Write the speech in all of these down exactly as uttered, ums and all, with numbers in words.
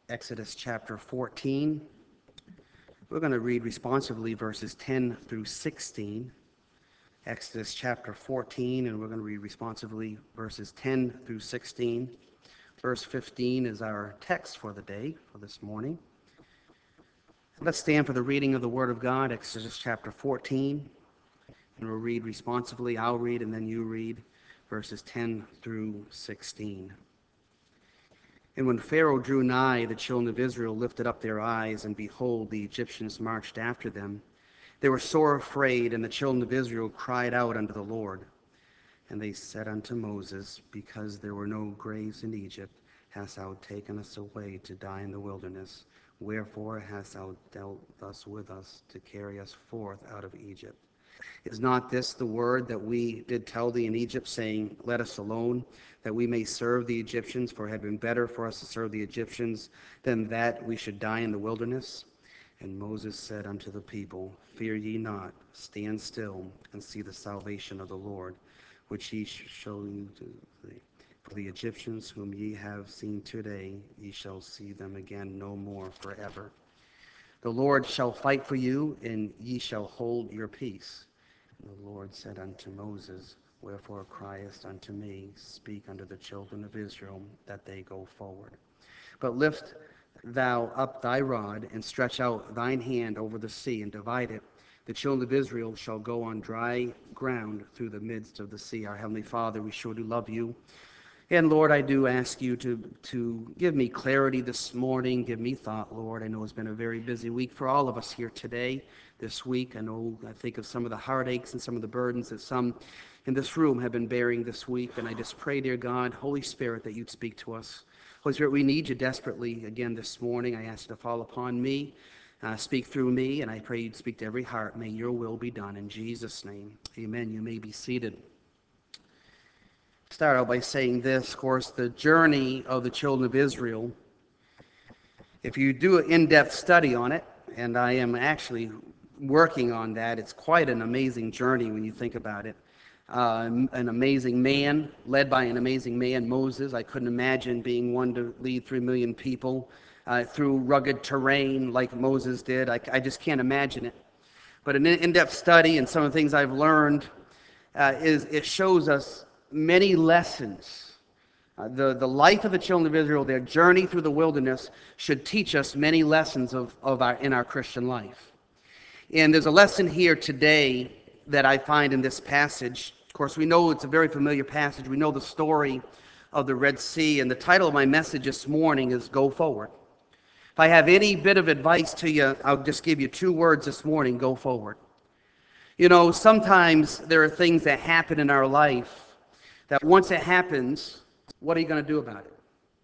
Exodus chapter fourteen. We're going to read responsively verses ten through sixteen. Exodus chapter fourteen, and we're going to read responsively verses ten through sixteen. Verse fifteen is our text for the day, for this morning. Let's stand for the reading of the Word of God, Exodus chapter fourteen. And we'll read responsively. I'll read, and then you read verses ten through sixteen. And when Pharaoh drew nigh, the children of Israel lifted up their eyes, and behold, the Egyptians marched after them. They were sore afraid, and the children of Israel cried out unto the Lord. And they said unto Moses, Because there were no graves in Egypt, hast thou taken us away to die in the wilderness? Wherefore hast thou dealt thus with us, to carry us forth out of Egypt? Is not this the word that we did tell thee in Egypt, saying, Let us alone, that we may serve the Egyptians? For it had been better for us to serve the Egyptians than that we should die in the wilderness. And Moses said unto the people, Fear ye not, stand still, and see the salvation of the Lord, which he shall show you to thee. For the Egyptians whom ye have seen today, ye shall see them again no more forever. The Lord shall fight for you, and ye shall hold your peace. And the Lord said unto Moses, Wherefore criest unto me? Speak unto the children of Israel, that they go forward. But lift thou up thy rod, and stretch out thine hand over the sea, and divide it. The children of Israel shall go on dry ground through the midst of the sea. Our Heavenly Father, we sure do love you. And Lord, I do ask you to, to give me clarity this morning, give me thought, Lord. I know it's been a very busy week for all of us here today, this week. I know, I think of some of the heartaches and some of the burdens that some in this room have been bearing this week. And I just pray, dear God, Holy Spirit, that you'd speak to us. Holy Spirit, we need you desperately again this morning. I ask you to fall upon me, uh, speak through me, and I pray you'd speak to every heart. May your will be done in Jesus' name. Amen. You may be seated. Start out by saying this, of course, the journey of the children of Israel. If you do an in-depth study on it, and I am actually working on that, it's quite an amazing journey when you think about it. Uh, an amazing man, led by an amazing man, Moses. I couldn't imagine being one to lead three million people uh, through rugged terrain like Moses did. I, I just can't imagine it. But an in-depth study and some of the things I've learned uh, is it shows us many lessons. Uh, the, the life of the children of Israel, their journey through the wilderness, should teach us many lessons of, of our, in our Christian life. And there's a lesson here today that I find in this passage. Of course, we know it's a very familiar passage. We know the story of the Red Sea, and the title of my message this morning is Go Forward. If I have any bit of advice to you, I'll just give you two words this morning: go forward. You know, sometimes there are things that happen in our life that once it happens, what are you going to do about it?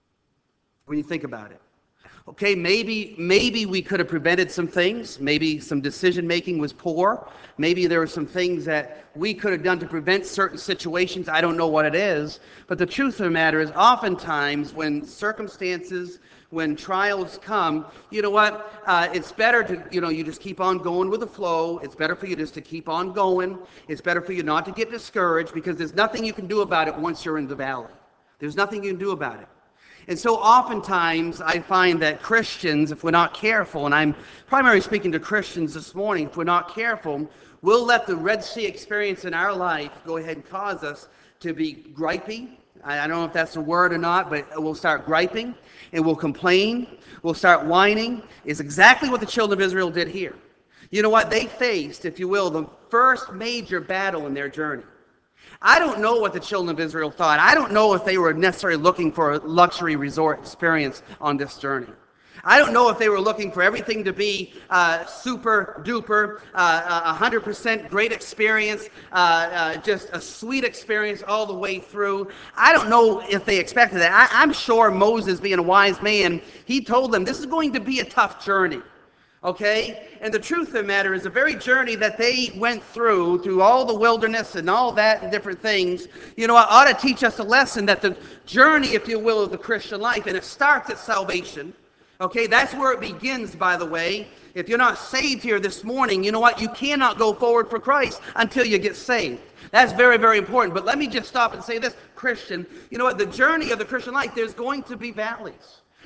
When you think about it. Okay, maybe maybe we could have prevented some things. Maybe some decision making was poor. Maybe there were some things that we could have done to prevent certain situations. I don't know what it is. But the truth of the matter is, oftentimes when circumstances, when trials come, you know what? Uh, it's better to, you know, you just keep on going with the flow. It's better for you just to keep on going. It's better for you not to get discouraged, because there's nothing you can do about it once you're in the valley. There's nothing you can do about it. And so oftentimes I find that Christians, if we're not careful, and I'm primarily speaking to Christians this morning, if we're not careful, we'll let the Red Sea experience in our life go ahead and cause us to be gripey. I don't know if that's a word or not, but we'll start griping and we'll complain. We'll start whining. It's exactly what the children of Israel did here. You know what? They faced, if you will, the first major battle in their journey. I don't know what the children of Israel thought. I don't know if they were necessarily looking for a luxury resort experience on this journey. I don't know if they were looking for everything to be uh, super duper, uh, one hundred percent great experience, uh, uh, just a sweet experience all the way through. I don't know if they expected that. I, I'm sure Moses, being a wise man, he told them this is going to be a tough journey. Okay? And the truth of the matter is, the very journey that they went through, through all the wilderness and all that and different things, you know, ought to teach us a lesson that the journey, if you will, of the Christian life, and it starts at salvation. Okay? That's where it begins, by the way. If you're not saved here this morning, you know what? You cannot go forward for Christ until you get saved. That's very, very important. But let me just stop and say this, Christian, you know what? The journey of the Christian life, there's going to be valleys.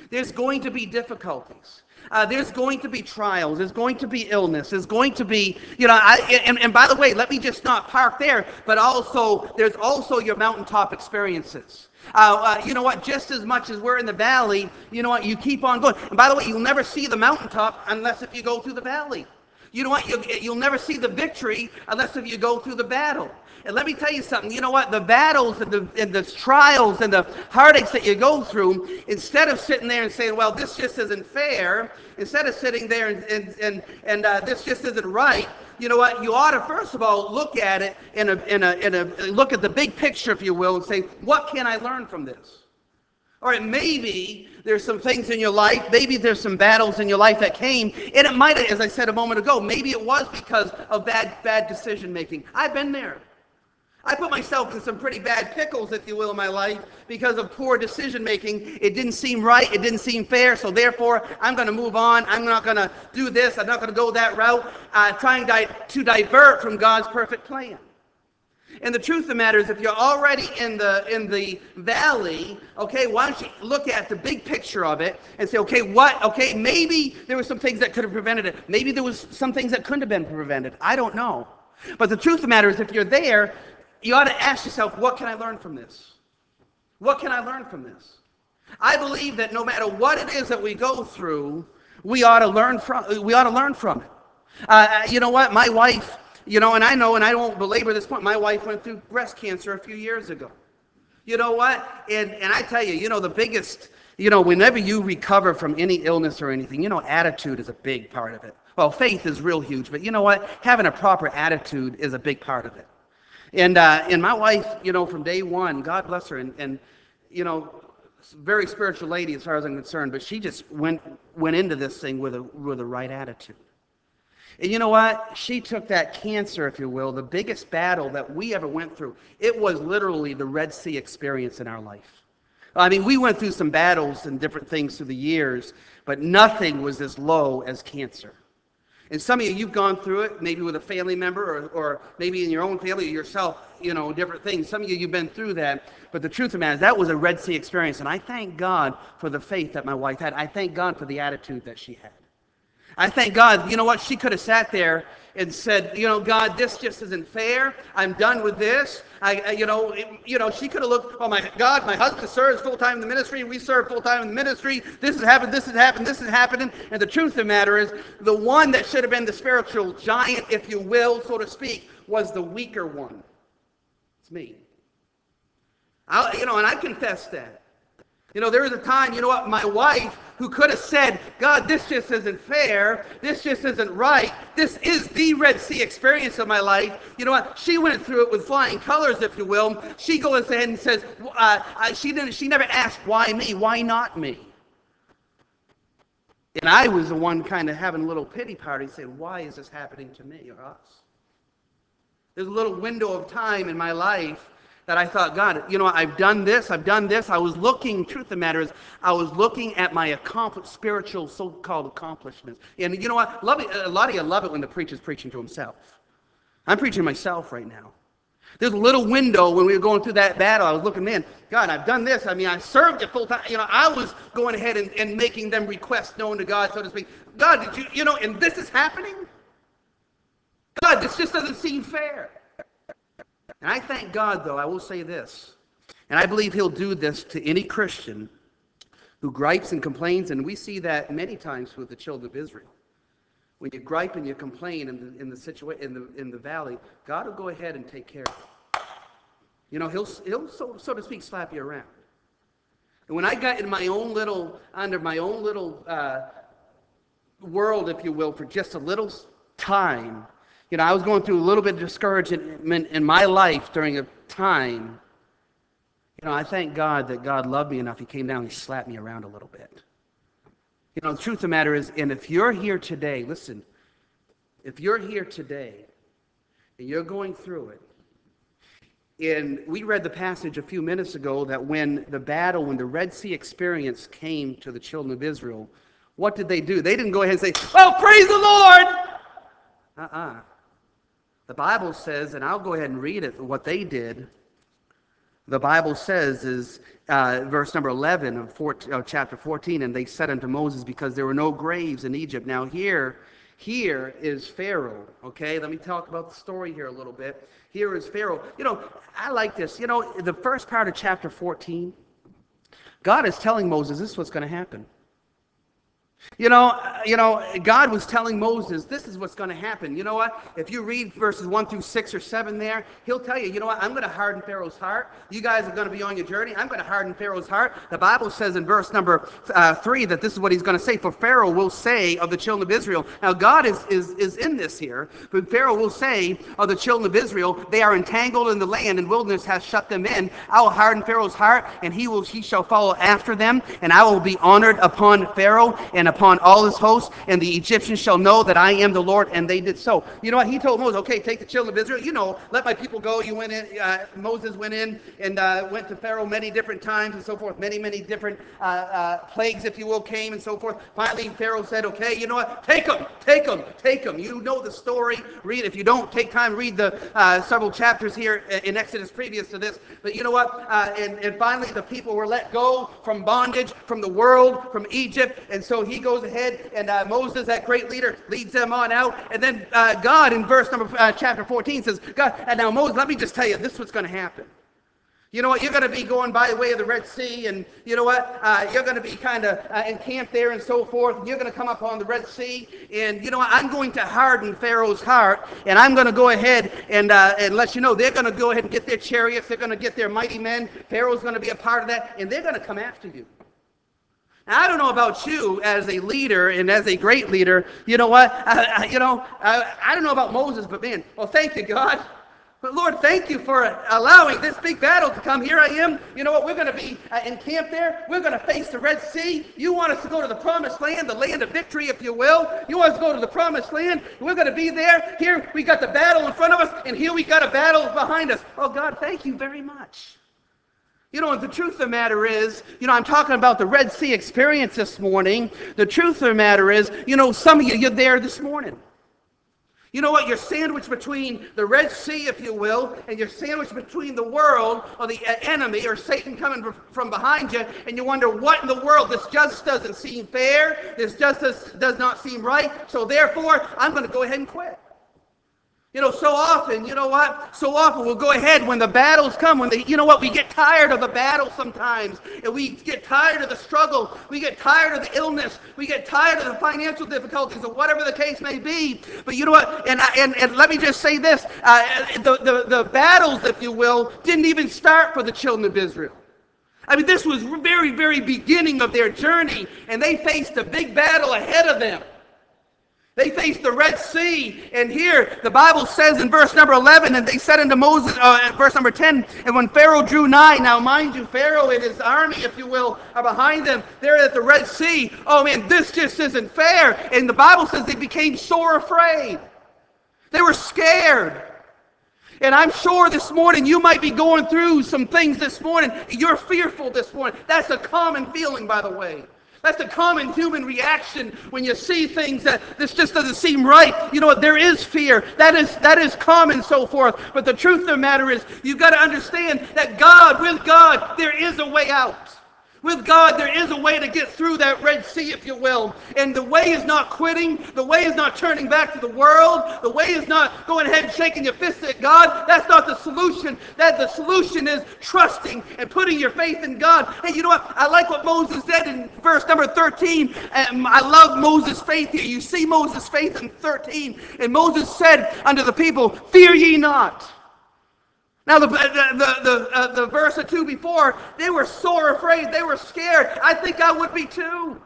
There's going to be difficulties. Uh, there's going to be trials. There's going to be illness. There's going to be, you know, I, and, and by the way, let me just not park there, but also, there's also your mountaintop experiences. Uh, uh, you know what, just as much as we're in the valley, you know what, you keep on going. And by the way, you'll never see the mountaintop unless if you go through the valley. You know what, you'll, you'll never see the victory unless if you go through the battle. And let me tell you something, you know what, the battles and the, and the trials and the heartaches that you go through, instead of sitting there and saying, well, this just isn't fair, instead of sitting there and, and, and, and uh, this just isn't right, you know what, you ought to first of all look at it in a, in a, in a, look at the big picture, if you will, and say, what can I learn from this? All right, maybe there's some things in your life, maybe there's some battles in your life that came, and it might have, as I said a moment ago, maybe it was because of bad, bad decision making. I've been there. I put myself in some pretty bad pickles, if you will, in my life because of poor decision making. It didn't seem right. It didn't seem fair. So therefore, I'm going to move on. I'm not going to do this. I'm not going to go that route, uh, trying di- to divert from God's perfect plan. And the truth of the matter is, if you're already in the in the valley, okay, why don't you look at the big picture of it and say, okay, what? Okay, maybe there were some things that could have prevented it. Maybe there was some things that couldn't have been prevented. I don't know. But the truth of the matter is, if you're there, you ought to ask yourself, what can I learn from this? What can I learn from this? I believe that no matter what it is that we go through, we ought to learn from, we ought to learn from it. Uh, you know what? My wife, you know, and I know, and I won't belabor this point, my wife went through breast cancer a few years ago. You know what? And, and I tell you, you know, the biggest, you know, whenever you recover from any illness or anything, you know, attitude is a big part of it. Well, faith is real huge, but you know what? Having a proper attitude is a big part of it. And uh, and my wife, you know, from day one, God bless her, and, and you know, very spiritual lady as far as I'm concerned, but she just went went into this thing with a with the right attitude. And you know what? She took that cancer, if you will, the biggest battle that we ever went through. It was literally the Red Sea experience in our life. I mean, we went through some battles and different things through the years, but nothing was as low as cancer. And some of you, you've gone through it, maybe with a family member or, or maybe in your own family, yourself, you know, different things. Some of you, you've been through that. But the truth of the matter is that was a Red Sea experience. And I thank God for the faith that my wife had. I thank God for the attitude that she had. I thank God, you know what, she could have sat there and said, you know, God, this just isn't fair. I'm done with this. I, I you know, it, you know, she could have looked, oh my God, my husband serves full-time in the ministry. We serve full-time in the ministry. This has happened, this has happened, this is happening. And the truth of the matter is, the one that should have been the spiritual giant, if you will, so to speak, was the weaker one. It's me. I, you know, and I confess that. You know, there was a time, you know what, my wife, who could have said, God, this just isn't fair, this just isn't right, this is the Red Sea experience of my life. You know what, she went through it with flying colors, if you will. She goes ahead and says, uh, uh, she, didn't, she never asked, why me, why not me? And I was the one kind of having a little pity party, saying, why is this happening to me or us? There's a little window of time in my life that I thought, God, you know, I've done this, I've done this. I was looking, truth of the matter is, I was looking at my accomplished, spiritual so-called accomplishments. And you know what? Love it, a lot of you love it when the preacher's preaching to himself. I'm preaching to myself right now. There's a little window when we were going through that battle. I was looking, man, God, I've done this. I mean, I served you full time. You know, I was going ahead and, and making them requests known to God, so to speak. God, did you, you know, and this is happening? God, this just doesn't seem fair. And I thank God, though, I will say this, and I believe he'll do this to any Christian who gripes and complains, and we see that many times with the children of Israel. When you gripe and you complain in the, in the, situa- in the, in the valley, God will go ahead and take care of it. You know, he'll, he'll so, so to speak, slap you around. And when I got in my own little, under my own little uh, world, if you will, for just a little time, you know, I was going through a little bit of discouragement in my life during a time. You know, I thank God that God loved me enough. He came down and he slapped me around a little bit. You know, the truth of the matter is, and if you're here today, listen, if you're here today and you're going through it, and we read the passage a few minutes ago that when the battle, when the Red Sea experience came to the children of Israel, what did they do? They didn't go ahead and say, oh, praise the Lord! Uh-uh. The Bible says, and I'll go ahead and read it, what they did. The Bible says is uh, verse number eleven of, fourteen, of chapter fourteen, and they said unto Moses, because there were no graves in Egypt. Now here, here is Pharaoh. Okay, let me talk about the story here a little bit. Here is Pharaoh. You know, I like this. You know, the first part of chapter fourteen, God is telling Moses this is what's going to happen. You know, uh, you know, God was telling Moses, this is what's going to happen. You know what? If you read verses one through six or seven there, he'll tell you, you know what? I'm going to harden Pharaoh's heart. You guys are going to be on your journey. I'm going to harden Pharaoh's heart. The Bible says in verse number uh, three that this is what he's going to say. For Pharaoh will say of the children of Israel. Now, God is, is, is in this here. But Pharaoh will say of the children of Israel, they are entangled in the land, and wilderness has shut them in. I will harden Pharaoh's heart, and he will he shall follow after them. And I will be honored upon Pharaoh and upon all his hosts, and the Egyptians shall know that I am the Lord. And they did so. You know what? He told Moses, okay, take the children of Israel. You know, let my people go. You went in. Uh, Moses went in and uh, went to Pharaoh many different times and so forth. Many, many different uh, uh, plagues, if you will, came and so forth. Finally, Pharaoh said, okay, you know what? Take them, take them, take them. You know the story. Read. If you don't take time, read the uh, several chapters here in Exodus previous to this. But you know what? Uh, and, and finally, the people were let go from bondage, from the world, from Egypt. And so he goes ahead. And uh, Moses, that great leader, leads them on out. And then uh, God, in verse number uh, chapter fourteen, says, "God, and now Moses, let me just tell you, this is what's going to happen. You know what? You're going to be going by the way of the Red Sea, and you know what? Uh, you're going to be kind of uh, encamped there and so forth. And you're going to come up on the Red Sea, and you know what? I'm going to harden Pharaoh's heart, and I'm going to go ahead and uh, and let you know they're going to go ahead and get their chariots. They're going to get their mighty men. Pharaoh's going to be a part of that, and they're going to come after you." Now, I don't know about you as a leader and as a great leader. You know what? I, I, you know, I, I don't know about Moses, but man, well, thank you, God. But Lord, thank you for allowing this big battle to come. Here I am. You know what? We're going to be uh, encamped there. We're going to face the Red Sea. You want us to go to the promised land, the land of victory, if you will. You want us to go to the promised land. We're going to be there. Here we got the battle in front of us, and here we got a battle behind us. Oh, God, thank you very much. You know, the truth of the matter is, you know, I'm talking about the Red Sea experience this morning. The truth of the matter is, you know, some of you, you're there this morning. You know what? You're sandwiched between the Red Sea, if you will, and you're sandwiched between the world or the enemy or Satan coming from behind you, and you wonder, what in the world? This just doesn't seem fair. This just does, does not seem right. So therefore, I'm going to go ahead and quit. You know, so often, you know what? So often we'll go ahead when the battles come, when the, you know what? We get tired of the battle sometimes, and we get tired of the struggle. We get tired of the illness. We get tired of the financial difficulties, or whatever the case may be. But you know what? And and, and let me just say this: uh, the, the the battles, if you will, didn't even start for the children of Israel. I mean, this was very, very beginning of their journey, and they faced a big battle ahead of them. They faced the Red Sea, and here the Bible says in verse number eleven, and they said unto Moses, uh, at verse number ten, and when Pharaoh drew nigh, now mind you, Pharaoh and his army, if you will, are behind them. They're at the Red Sea. Oh man, this just isn't fair. And the Bible says they became sore afraid. They were scared. And I'm sure this morning you might be going through some things this morning. You're fearful this morning. That's a common feeling, by the way. That's a common human reaction when you see things that this just doesn't seem right. You know what? There is fear. That is that is common, so forth. But the truth of the matter is, you've got to understand that God, with God, there is a way out. With God, there is a way to get through that Red Sea, if you will. And the way is not quitting. The way is not turning back to the world. The way is not going ahead and shaking your fist at God. That's not the solution. That the solution is trusting and putting your faith in God. Hey, you know what? I like what Moses said in verse number thirteen. And I love Moses' faith here. You see Moses' faith in thirteen. And Moses said unto the people, "Fear ye not." Now, the, the, the, the, uh, the verse or two before, they were sore afraid. They were scared. I think I would be too.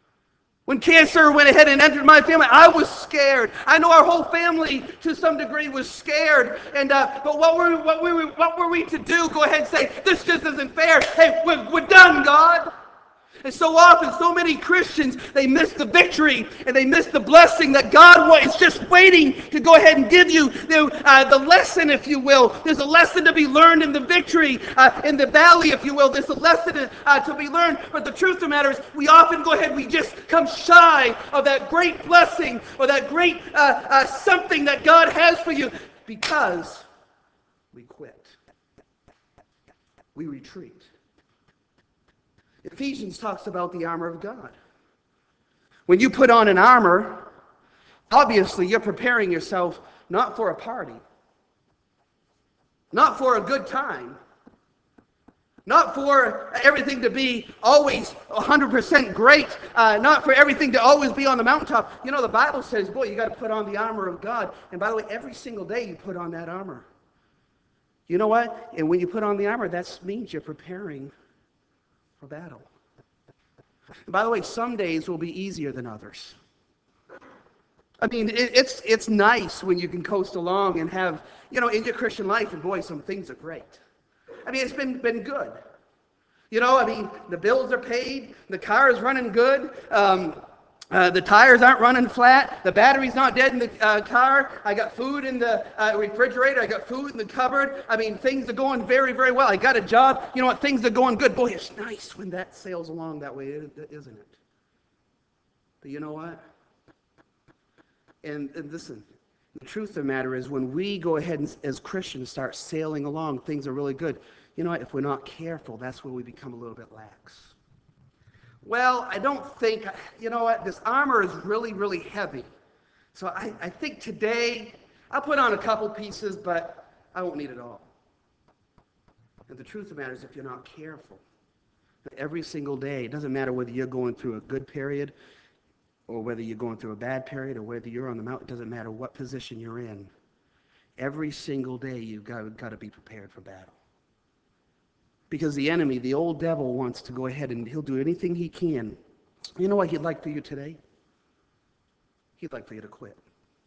When cancer went ahead and entered my family, I was scared. I know our whole family, to some degree, was scared. And uh, but what were, what, were we, what were we to do? Go ahead and say, this just isn't fair. Hey, we're, we're done, God. And so often, so many Christians, they miss the victory and they miss the blessing that God is just waiting to go ahead and give you. The, uh, the lesson, if you will. There's a lesson to be learned in the victory, uh, in the valley, if you will. There's a lesson uh, to be learned. But the truth of the matter is, we often go ahead, we just come shy of that great blessing or that great uh, uh, something that God has for you because we quit. we retreat. Ephesians talks about the armor of God. When you put on an armor, obviously you're preparing yourself not for a party, not for a good time, not for everything to be always one hundred percent great, uh, not for everything to always be on the mountaintop. You know, the Bible says, boy, you got to put on the armor of God. And by the way, every single day you put on that armor. You know what? And when you put on the armor, that means you're preparing for battle. And by the way, some days will be easier than others. I mean, it, it's it's nice when you can coast along and have, you know, in your Christian life, and boy, some things are great. I mean, it's been been good. You know, I mean, the bills are paid, the car is running good, um, uh, the tires aren't running flat, the battery's not dead in the uh, car, I got food in the uh, refrigerator, I got food in the cupboard. I mean, things are going very, very well. I got a job. You know what? Things are going good. Boy, it's nice when that sails along that way, isn't it? But you know what? And, and listen, the truth of the matter is when we go ahead and as Christians start sailing along, things are really good. You know what? If we're not careful, that's where we become a little bit lax. Well, I don't think, you know what? This armor is really, really heavy. So I, I think today, I'll put on a couple pieces, but I won't need it all. And the truth of the matter is if you're not careful, every single day, it doesn't matter whether you're going through a good period or whether you're going through a bad period or whether you're on the mountain, it doesn't matter what position you're in. Every single day, you've got, got to be prepared for battle. Because the enemy, the old devil, wants to go ahead and he'll do anything he can. You know what he'd like for you today? He'd like for you to quit.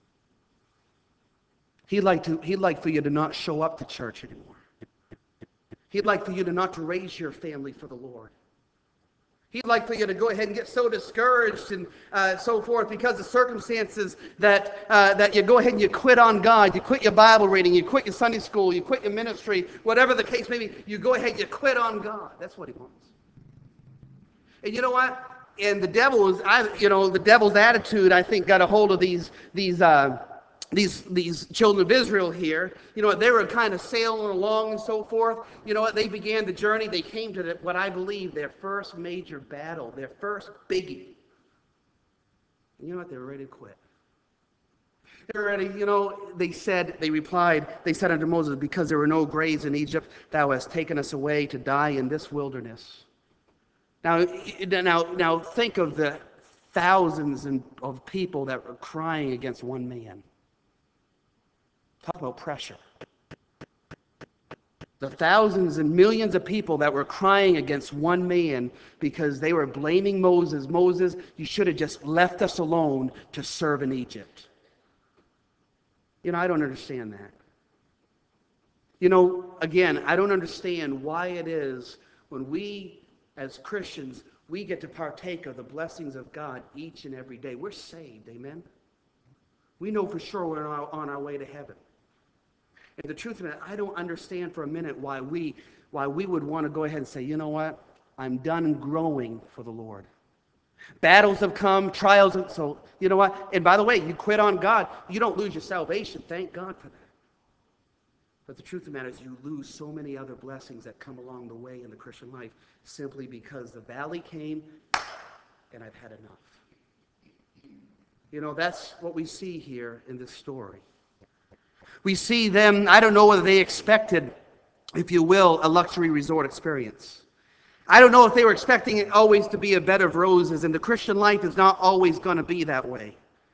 He'd like to, he'd like for you to not show up to church anymore. He'd like for you to not to raise your family for the Lord. He'd like for you to go ahead and get so discouraged and uh, so forth because of circumstances that uh, that you go ahead and you quit on God. You quit your Bible reading. You quit your Sunday school. You quit your ministry. Whatever the case may be, you go ahead and you quit on God. That's what he wants. And you know what? And the devil's, I, you know, the devil's attitude, I think, got a hold of these these. Uh, These these children of Israel here, you know what, they were kind of sailing along and so forth. You know what, they began the journey. They came to the, what I believe their first major battle, their first biggie. And you know what, they were ready to quit. They were ready, you know, they said, they replied, they said unto Moses, because there were no graves in Egypt, thou hast taken us away to die in this wilderness. Now, now, now think of the thousands of people that were crying against one man. Talk about pressure. The thousands and millions of people that were crying against one man because they were blaming Moses. Moses, you should have just left us alone to serve in Egypt. You know, I don't understand that. You know, again, I don't understand why it is when we, as Christians, we get to partake of the blessings of God each and every day. We're saved, amen? We know for sure we're on our, on our way to heaven. And the truth of it, I don't understand for a minute why we why we would want to go ahead and say, you know what? I'm done growing for the Lord. Battles have come, trials, and so, you know what? And by the way, you quit on God, you don't lose your salvation. Thank God for that. But the truth of the matter is you lose so many other blessings that come along the way in the Christian life simply because the valley came and I've had enough. You know, that's what we see here in this story. We see them, I don't know whether they expected, if you will, a luxury resort experience. I don't know if they were expecting it always to be a bed of roses, and the Christian life is not always going to be that way.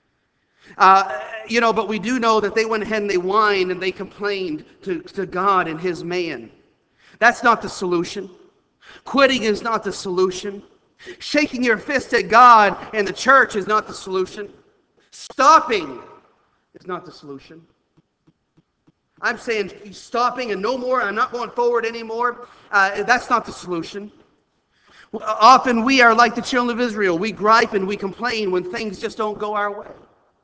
Uh, you know, but we do know that they went ahead and they whined and they complained to, to God and his man. That's not the solution. Quitting is not the solution. Shaking your fist at God and the church is not the solution. Stopping is not the solution. I'm saying stopping and no more, I'm not going forward anymore. Uh, that's not the solution. Often we are like the children of Israel. We gripe and we complain when things just don't go our way.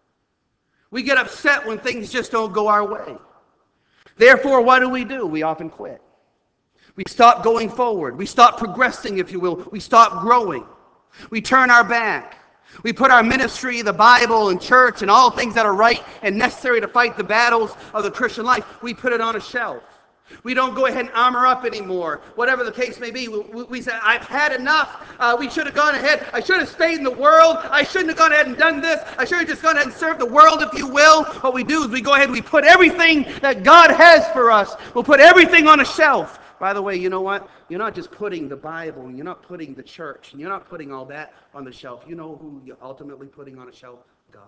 We get upset when things just don't go our way. Therefore, what do we do? We often quit. We stop going forward. We stop progressing, if you will. We stop growing. We turn our back. We put our ministry, the Bible, and church, and all things that are right and necessary to fight the battles of the Christian life, we put it on a shelf. We don't go ahead and armor up anymore. Whatever the case may be, we, we, we say, I've had enough. Uh, we should have gone ahead. I should have stayed in the world. I shouldn't have gone ahead and done this. I should have just gone ahead and served the world, if you will. What we do is we go ahead and we put everything that God has for us. We'll put everything on a shelf. By the way, you know what? You're not just putting the Bible, and you're not putting the church, and you're not putting all that on the shelf. You know who you're ultimately putting on a shelf? God.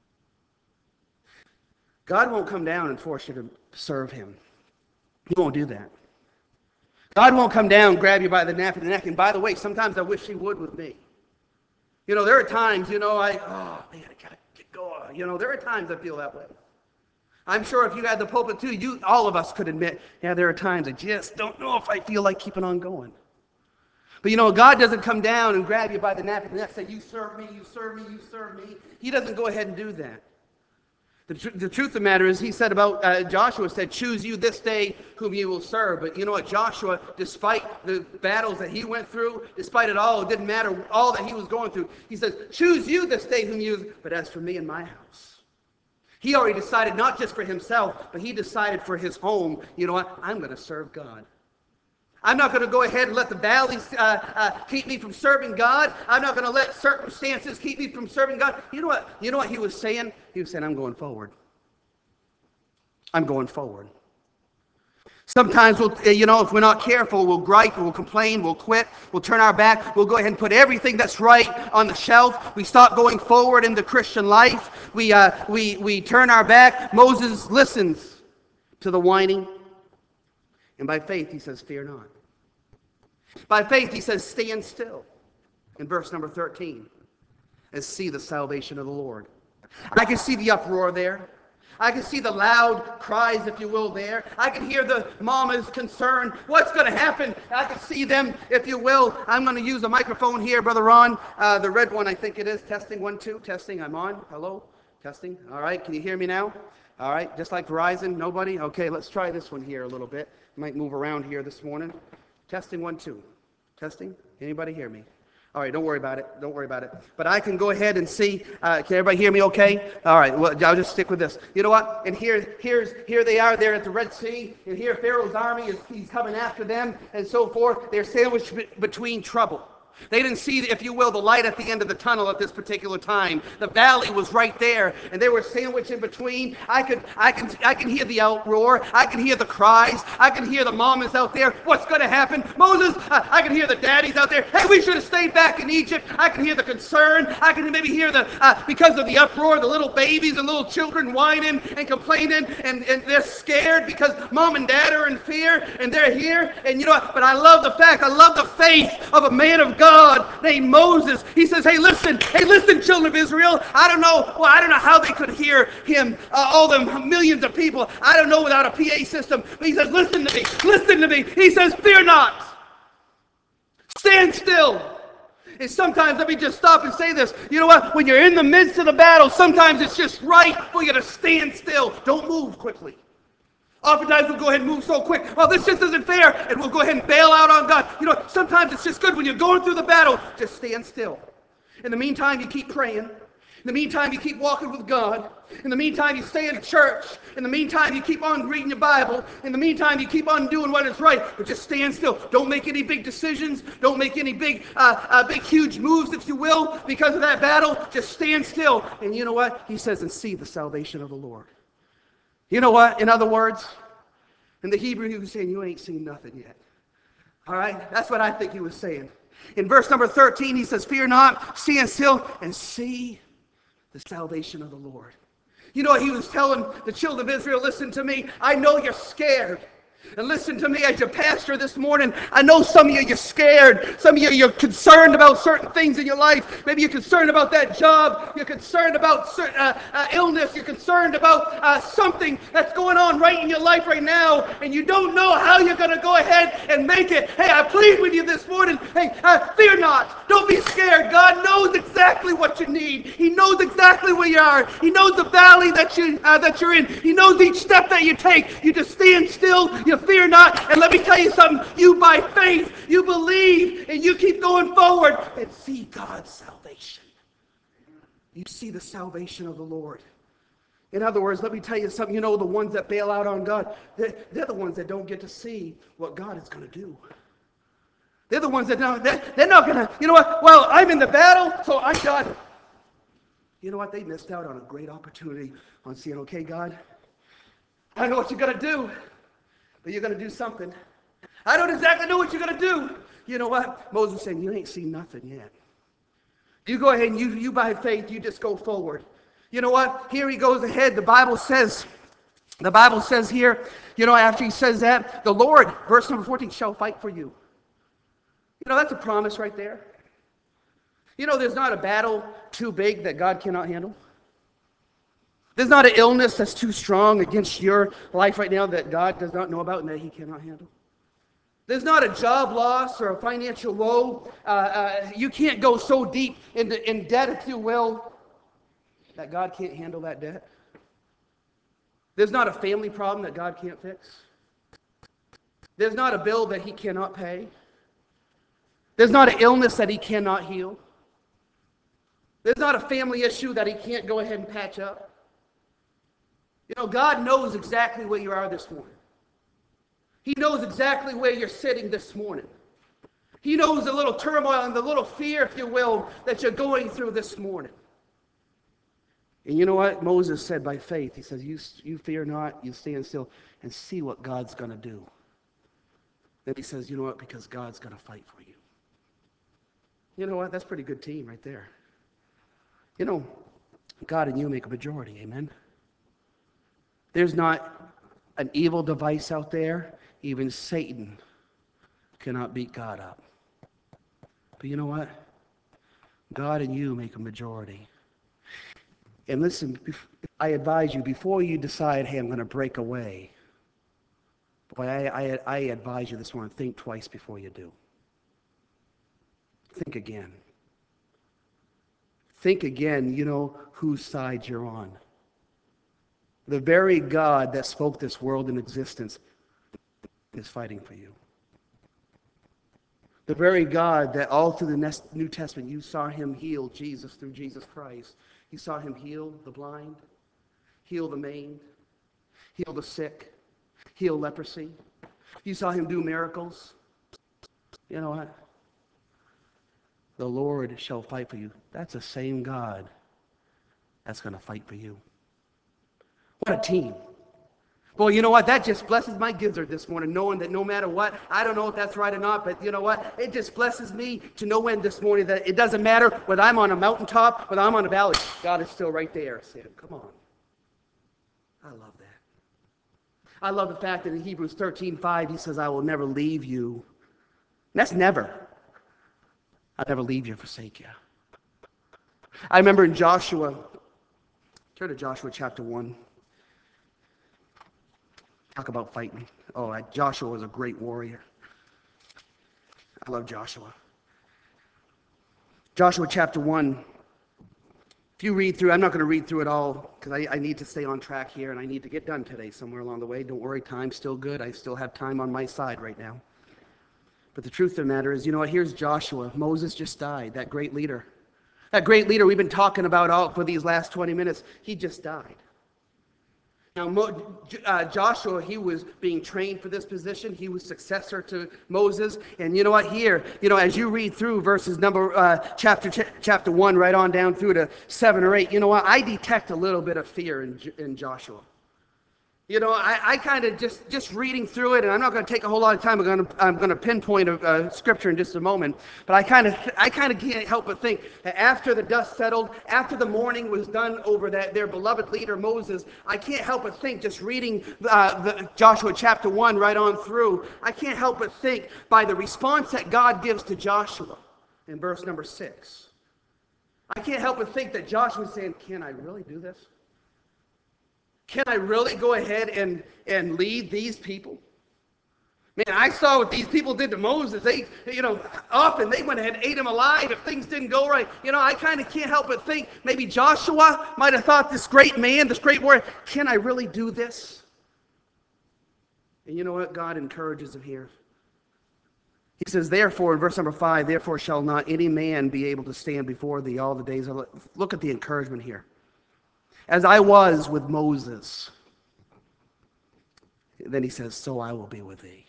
God won't come down and force you to serve him. He won't do that. God won't come down, grab you by the nape of the neck. And by the way, sometimes I wish he would with me. You know, there are times, you know, I, oh, man, I gotta get going. You know, there are times I feel that way. I'm sure if you had the pulpit too, you, all of us could admit, yeah, there are times I just don't know if I feel like keeping on going. But you know, God doesn't come down and grab you by the nape of the neck and say, you serve me, you serve me, you serve me. He doesn't go ahead and do that. The, tr- the truth of the matter is, he said about, uh, Joshua said, choose you this day whom you will serve. But you know what, Joshua, despite the battles that he went through, despite it all, it didn't matter all that he was going through. He says, choose you this day whom you, but as for me and my house. He already decided not just for himself, but he decided for his home, you know what, I'm going to serve God. I'm not going to go ahead and let the valleys uh, uh, keep me from serving God. I'm not going to let circumstances keep me from serving God. You know what? You know what he was saying? He was saying, I'm going forward. I'm going forward. Sometimes, we'll, you know, if we're not careful, we'll gripe, we'll complain, we'll quit, we'll turn our back, we'll go ahead and put everything that's right on the shelf. We stop going forward in the Christian life. We, uh, we, we turn our back. Moses listens to the whining. And by faith, he says, fear not. By faith, he says, stand still. In verse number thirteen, and see the salvation of the Lord. I can see the uproar there. I can see the loud cries, if you will, there. I can hear the mamas concerned. What's going to happen? I can see them, if you will. I'm going to use a microphone here, Brother Ron. Uh, the red one, I think it is. Testing, one, two. Testing, I'm on. Hello? Testing. All right, can you hear me now? All right, just like Verizon, nobody? Okay, let's try this one here a little bit. Might move around here this morning. Testing, one, two. Testing. Anybody hear me? All right, don't worry about it. Don't worry about it. But I can go ahead and see. Uh, can everybody hear me okay? All right, well, I'll just stick with this. You know what? And here, here's, here they are there at the Red Sea. And here Pharaoh's army is he's coming after them and so forth. They're sandwiched be- between trouble. They didn't see, if you will, the light at the end of the tunnel at this particular time. The valley was right there, and they were sandwiched in between. I could, I can, I can hear the outroar. I can hear the cries. I can hear the mamas out there. What's going to happen? Moses, uh, I can hear the daddies out there. Hey, we should have stayed back in Egypt. I can hear the concern. I can maybe hear the, uh, because of the uproar, the little babies and little children whining and complaining, and, and they're scared because mom and dad are in fear, and they're here. And you know what? But I love the fact, I love the faith of a man of God. God named Moses. He says, hey, listen, hey, listen, children of Israel. I don't know, well, I don't know how they could hear him, uh, all the millions of people. I don't know without a P A system. But he says, listen to me, listen to me. He says, fear not. Stand still. And sometimes, let me just stop and say this. You know what? When you're in the midst of the battle, sometimes it's just right for you to stand still. Don't move quickly. Oftentimes we'll go ahead and move so quick. Well, this just isn't fair, and we'll go ahead and bail out on God. You know, sometimes it's just good when you're going through the battle, just stand still. In the meantime, you keep praying. In the meantime, you keep walking with God. In the meantime, you stay in church. In the meantime, you keep on reading your Bible. In the meantime, you keep on doing what is right, but just stand still. Don't make any big decisions. Don't make any big, uh, uh, big, huge moves, if you will, because of that battle. Just stand still. And you know what? He says, and see the salvation of the Lord. You know what? In other words, in the Hebrew, he was saying, you ain't seen nothing yet. All right? That's what I think he was saying. In verse number thirteen, he says, fear not, stand still, and see the salvation of the Lord. You know what he was telling the children of Israel? Listen to me. I know you're scared. And listen to me as your pastor this morning. I know some of you, you're scared. Some of you, you're concerned about certain things in your life. Maybe you're concerned about that job. You're concerned about certain, uh, uh, illness. You're concerned about uh, something that's going on right in your life right now. And you don't know how you're going to go ahead and make it. Hey, I plead with you this morning. Hey, uh, fear not. Don't be scared. God knows exactly what you need. He knows exactly where you are. He knows the valley that, you, uh, that you're in. He knows each step that you take. You just stand still. You fear not. And let me tell you something. You by faith, you believe, and you keep going forward and see God's salvation. You see the salvation of the Lord. In other words, let me tell you something. You know, the ones that bail out on God, they're, they're the ones that don't get to see what God is going to do. They're the ones that don't, they're, they're not going to, you know what, well, I'm in the battle, so I'm done. You know what, they missed out on a great opportunity on seeing, okay, God, I know what you're going to do, but you're going to do something. I don't exactly know what you're going to do. You know what? Moses was saying, you ain't seen nothing yet. You go ahead and you, you by faith, you just go forward. You know what? Here he goes ahead. The Bible says, the Bible says here, you know, after he says that, the Lord, verse number fourteen, shall fight for you. You know, that's a promise right there. You know, there's not a battle too big that God cannot handle. There's not an illness that's too strong against your life right now that God does not know about and that he cannot handle. There's not a job loss or a financial woe. Uh, uh, you can't go so deep into, in debt, if you will, that God can't handle that debt. There's not a family problem that God can't fix. There's not a bill that he cannot pay. There's not an illness that he cannot heal. There's not a family issue that he can't go ahead and patch up. You know, God knows exactly where you are this morning. He knows exactly where you're sitting this morning. He knows the little turmoil and the little fear, if you will, that you're going through this morning. And you know what? Moses said by faith, he says, you, you fear not, you stand still, and see what God's going to do. Then he says, you know what? Because God's going to fight for you. You know what? That's a pretty good team right there. You know, God and you make a majority, amen? There's not an evil device out there. Even Satan cannot beat God up. But you know what? God and you make a majority. And listen, I advise you, before you decide, hey, I'm going to break away, boy, I, I, I advise you this morning, think twice before you do. Think again. Think again, you know, whose side you're on. The very God that spoke this world in existence is fighting for you. The very God that all through the New Testament you saw him heal Jesus through Jesus Christ. You saw him heal the blind, heal the maimed, heal the sick, heal leprosy. You saw him do miracles. You know what? The Lord shall fight for you. That's the same God that's going to fight for you. What a team. Well, you know what? That just blesses my gizzard this morning, knowing that no matter what, I don't know if that's right or not, but you know what? It just blesses me to know when this morning that it doesn't matter whether I'm on a mountaintop, whether I'm on a valley, God is still right there. Saying, come on. I love that. I love the fact that in Hebrews thirteen five, he says, I will never leave you. And that's never. I'll never leave you or forsake you. I remember in Joshua, turn to Joshua chapter one. Talk about fighting. Oh, Joshua was a great warrior. I love Joshua. Joshua chapter one. If you read through, I'm not going to read through it all because I, I need to stay on track here and I need to get done today somewhere along the way. Don't worry, time's still good. I still have time on my side right now. But the truth of the matter is, you know what? Here's Joshua. Moses just died, that great leader. That great leader we've been talking about all for these last twenty minutes. He just died. Now, Mo, uh, Joshua, he was being trained for this position. He was successor to Moses. And you know what? Here, you know, as you read through verses number, uh, chapter ch- chapter one, right on down through to seven or eight, you know what? I detect a little bit of fear in, in Joshua. You know, I, I kind of just, just reading through it, and I'm not going to take a whole lot of time. I'm going to, I'm going to pinpoint a, a scripture in just a moment. But I kind of, I kind of can't help but think that after the dust settled, after the mourning was done over that their beloved leader Moses, I can't help but think, just reading uh, the, Joshua chapter one right on through, I can't help but think by the response that God gives to Joshua in verse number six. I can't help but think that Joshua is saying, "Can I really do this? Can I really go ahead and, and lead these people? Man, I saw what these people did to Moses. They, you know, often they went ahead and ate him alive if things didn't go right. You know, I kind of can't help but think maybe Joshua might have thought, this great man, this great warrior, can I really do this?" And you know what? God encourages him here. He says, therefore, in verse number five, therefore shall not any man be able to stand before thee all the days of life. Look at the encouragement here. As I was with Moses. Then he says, so I will be with thee.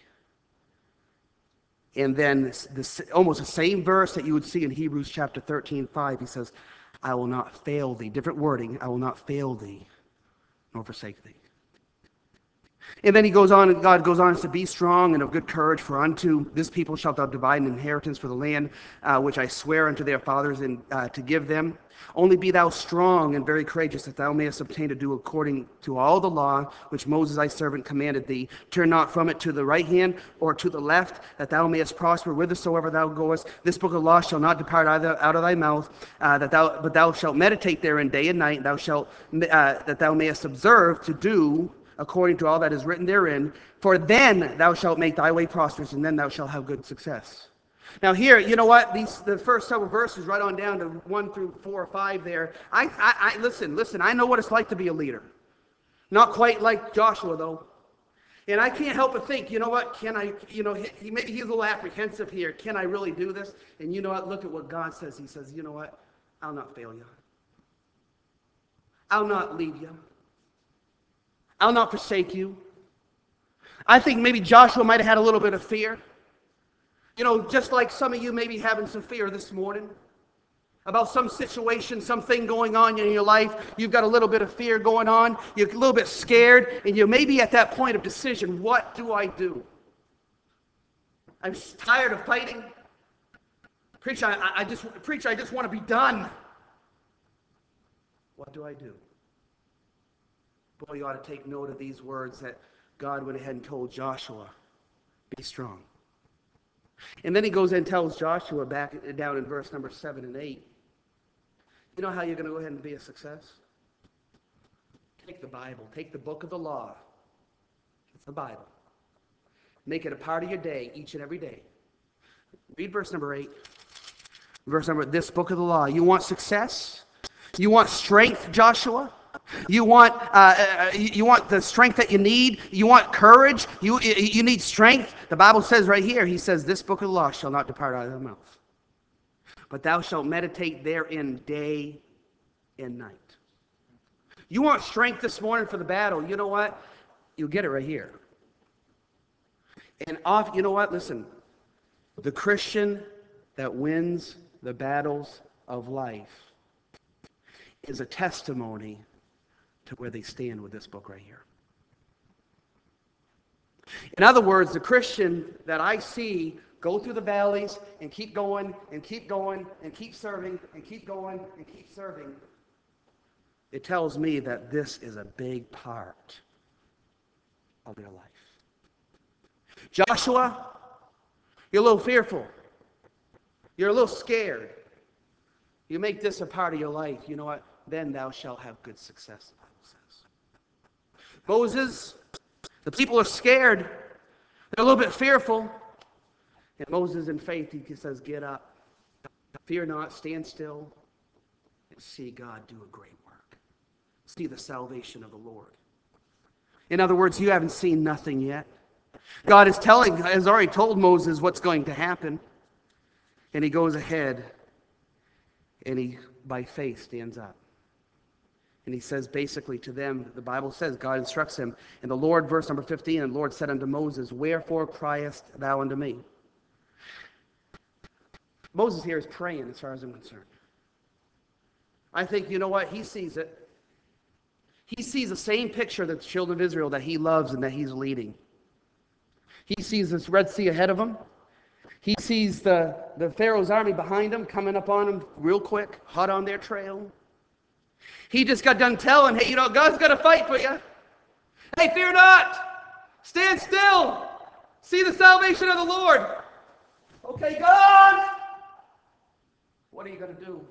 And then this, this, almost the same verse that you would see in Hebrews chapter thirteen, five, he says, I will not fail thee. Different wording, I will not fail thee, nor forsake thee. And then he goes on, and God goes on to be strong and of good courage, for unto this people shalt thou divide an inheritance for the land, uh, which I swear unto their fathers in, uh, to give them. Only be thou strong and very courageous, that thou mayest obtain to do according to all the law which Moses thy servant commanded thee. Turn not from it to the right hand or to the left, that thou mayest prosper whithersoever thou goest. This book of the law shall not depart either out of thy mouth, uh, that thou, but thou shalt meditate therein day and night, and thou shalt, uh, that thou mayest observe to do according to all that is written therein, for then thou shalt make thy way prosperous, and then thou shalt have good success. Now here, you know what? These the first several verses, right on down to one through four or five there. I, I, I listen, listen. I know what it's like to be a leader. Not quite like Joshua though. And I can't help but think, you know what? Can I? You know, he, maybe he's a little apprehensive here. Can I really do this? And you know what? Look at what God says. He says, you know what? I'll not fail you. I'll not leave you. I'll not forsake you. I think maybe Joshua might have had a little bit of fear. You know, just like some of you may be having some fear this morning about some situation, something going on in your life. You've got a little bit of fear going on. You're a little bit scared, and you may be at that point of decision. What do I do? I'm tired of fighting. Preacher, I, I just, preacher, I just want to be done. What do I do? Boy, you ought to take note of these words that God went ahead and told Joshua. Be strong. And then he goes and tells Joshua back down in verse number seven and eight. You know how you're going to go ahead and be a success? Take the Bible. Take the book of the law. It's the Bible. Make it a part of your day, each and every day. Read verse number eight. Verse number, this book of the law. You want success? You want strength, Joshua? You want uh, you want the strength that you need. You want courage. You you need strength. The Bible says right here. He says, "This book of the law shall not depart out of thy mouth, but thou shalt meditate therein day and night." You want strength this morning for the battle. You know what? You'll get it right here. And off. You know what? Listen, the Christian that wins the battles of life is a testimony to where they stand with this book right here. In other words, the Christian that I see go through the valleys and keep going and keep going and keep serving and keep going and keep serving, it tells me that this is a big part of their life. Joshua, you're a little fearful. You're a little scared. You make this a part of your life, you know what? Then thou shalt have good success. Moses, the people are scared. They're a little bit fearful. And Moses, in faith, he says, get up. Fear not, stand still, and see God do a great work. See the salvation of the Lord. In other words, you haven't seen nothing yet. God is telling, has already told Moses what's going to happen. And he goes ahead, and he, by faith, stands up. And he says basically to them, the Bible says, God instructs him. And the Lord, verse number fifteen, and the Lord said unto Moses, wherefore criest thou unto me? Moses here is praying as far as I'm concerned. I think, you know what? He sees it. He sees the same picture of the children of Israel that he loves and that he's leading. He sees this Red Sea ahead of him. He sees the, the Pharaoh's army behind him, coming up on him real quick, hot on their trail. He just got done telling, hey, you know, God's going to fight for you. Hey, fear not. Stand still. See the salvation of the Lord. Okay, God. What are you going to do?